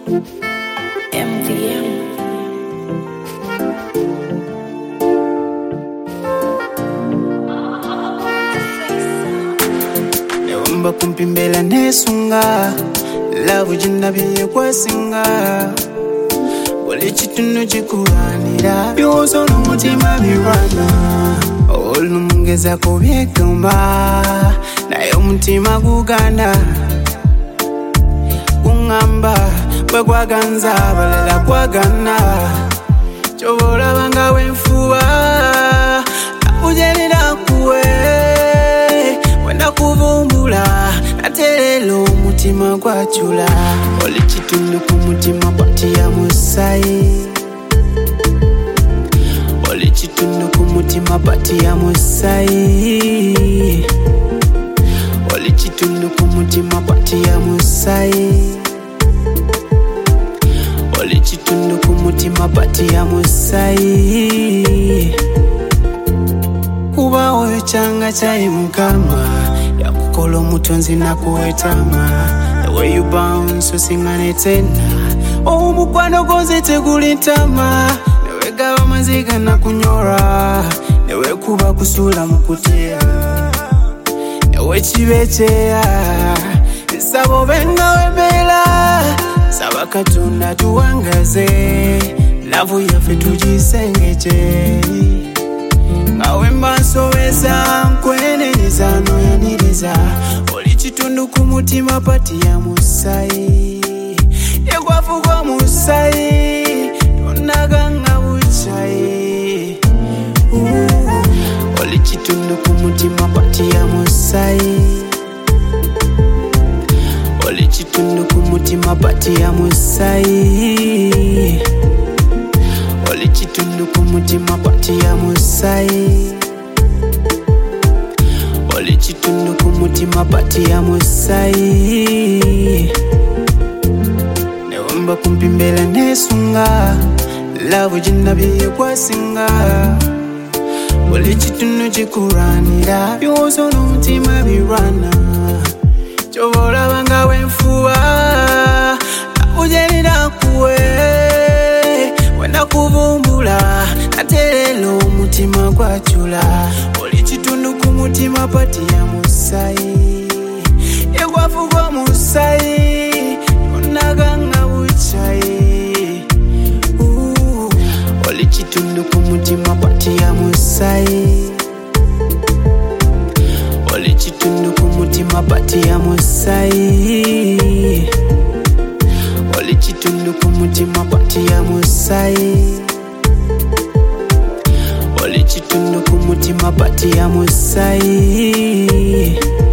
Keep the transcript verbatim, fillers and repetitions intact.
M V M. Neomba kumpimbela nesunga love jina biye kwasinga Wale chitundu chikuranira Biwoso n'umutima birwana Olu mungeza kubyegamba Naye omutima gugana Kungamba Bwe gwaganza balala gwagana Chobola banga wenfuwa Nakujelera kuwe Wenda kuvumbula Natelelo omutima gwachula Oli chitundu kumutima pati ya musai Oli chitundu kumutima pati ya musai Oli chitundu kumutima pati ya musai Oli chitundu kumutima pati ya musai Kuba oyo changa chai mukama Ya kukolo mutonzi na kuwetama The way you bounce usingane tena Oh mukwano goze tegulintama Newe gawa maziga na kunyora Newe kuba kusula mukutea Newe chibechea Sabo benga webela Saba katunda tuwangaze Lavu yafe tujisengeche Ngawe mbasoweza nkweneniza noyaniriza Oli chitundu kumutima pati ya musai Yegwafugo musai Tonaganga uchai uh, Oli chitundu kumutima pati ya musai Oli chitundu kumutima pati ya musai Oli chitundu kumutima pati ya musai Oli chitundu kumutima pati ya musai Neomba kumpimbela nesunga Love jina biye kwasinga Oli chitundu chikuranira Biwoso n'umutima birwana Chobola banga wenfuwa Nakujelera kuwe Wenda kuvumbula Natelelo omutima gwachula Oli chitundu kumutima pati ya musai Yegwafugo musai Tonaganga uchai uh, Oli chitundu kumutima pati ya musai Oli chitundu kumutima pati ya musai Oli chitundu kumutima pati ya musai Oli chitundu kumutima pati ya musai